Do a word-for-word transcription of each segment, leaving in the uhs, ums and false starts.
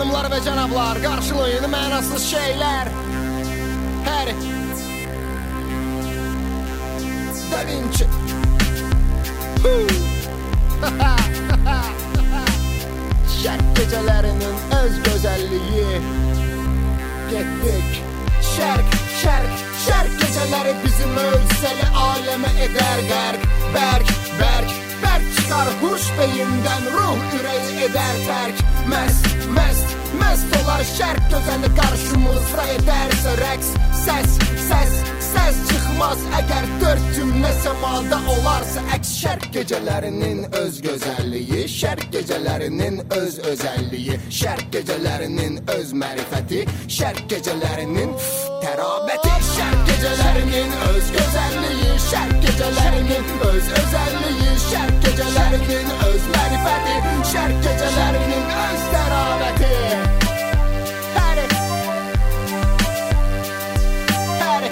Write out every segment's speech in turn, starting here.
Hanımlar və cənablar, qarşılayın mənasız şeylər. Hər Da Vinci. Şərq gecələrinin öz gözəlliyi. Getdik. Şərq, şərq, şərq gecələri bizi möcüzəli aləmə edər qərq. Bərk, bərk, bərk çıxar huş beyindən, ruh ürəyi edər tərk. Məst, məst, məst olar şərq gözəli qarşımızda edərsə rəqs. Səs, səs, səs çıxmaz əgər dörd cümlə səmada olarsa əks. Şərq gecələrinin öz gözəlliyi, şərq gecələrinin öz özəlliyi, şərq gecələrinin öz mərifəti, şərq gecələrinin tərabəti. Şərq gecələrinin öz gözəlliyi, şərq gecələrinin öz özəlliyi, şərq gecələrinin öz mərifəti, şərq gecələrinin öz tərabəti. Həri Həri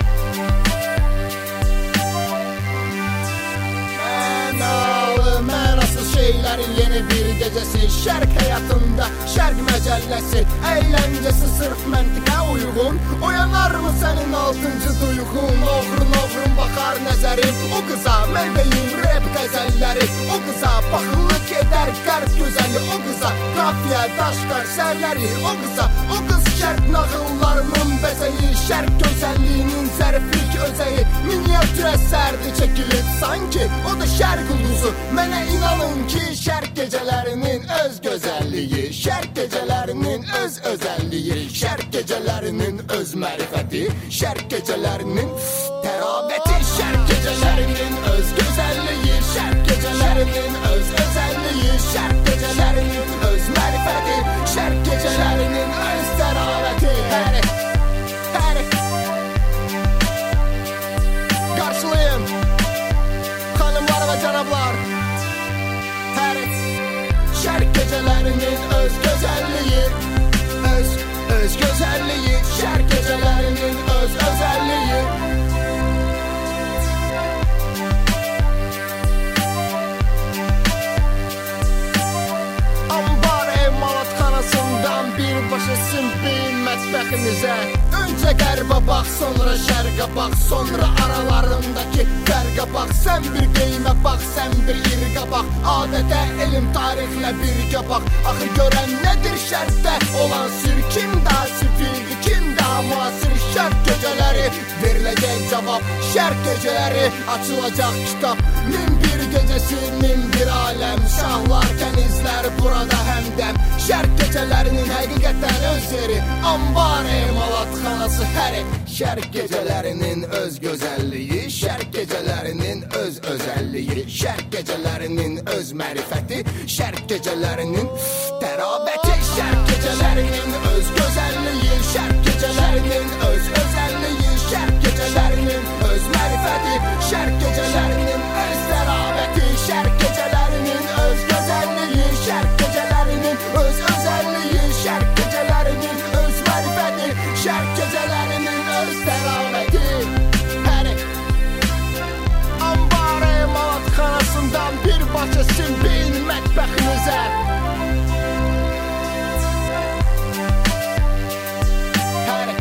Mənalı, mənasız şeylərin yeni bir gecəsi, şərq həyatında şərq məcəlləsi, əyləncəsi sırf məntiqə uyğun. Oyanarmı sənin altıncı duyğun? Oğrun oğrun baxar nəzərim o qıza, məlbəyim rap qəzəlləri o qıza, baxılıq edər qərb gözəli o qıza, qafiyə daşqar sərləri o qıza, o qız şərq nağıllarının bəzəyi, şərq gözəlliyinin zəriflik özəyi, minyatür əsərdi çəkilib sanki o da şərq ulduzu. Mənə inanın ki şərq gecələrinin öz gözəlliyi, şərq gecələrinin öz özəlliyi, şərq gecələrinin öz mərifəti, şərq gecələrinin tərabəti. Şərq gecələrinin öz gözəlliyi, şərq gecələrinin öz özəlliyi, şərq gecələrinin öz mərifəti, şərq gecələrinin öz tərabəti. Həri Həri Qarşılayın xanımlar və cənablar. Həri Şərq gecələrinin öz gözəlliyi, öz öz gözəlliyi, şərq gecələrinin öz özəlliyi. Ambar emalatxanasından birbaşa simbiyin mətbəximizə. Öncə qərbə bax, sonra şərqə bax, sonra aralarındakı fərqə bax. Sən bir qeymə bax, sən bir irqə bax, adətə, elm, tarixlə birgə bax. Axı görən nədir şərqdə olan sir? Kim daha sifildir, kim daha müasir? Şərq gecələri veriləcək cavab, şərq gecələri açılacaq kitab. Min bir gecəsi, min bir aləm, şahlar kənizlər burada həmdəm. Şərq gecələrinin həqiqətən öz yeri, ambar emalatxanası Həri. Şərq gecələrinin öz gözəlliyi, şərq gecələrinin öz özəlliyi, şərq gecələrinin öz mərifəti, şərq gecələrinin tərabəti. Şərq gecələrinin öz gözəlliyi, şərq gecələrinin öz özəlliyi, şərq gecələrinin öz mərifəti, şərq gecələrinin öz tərabəti. Şərq gecələrinin öz gözəlliyi, şərq gecələrinin öz özəlliyi, şərq gecələrinin öz mərifəti, şərq gecələrinin öz tərabəti. Həri Ambar emalatxanasından birbaşa simbiyin mətbəximizə. Həri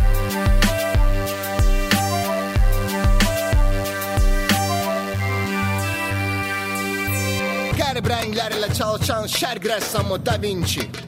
Qərb rəngləri ilə çalışan şərq rəssamı Da Vinci.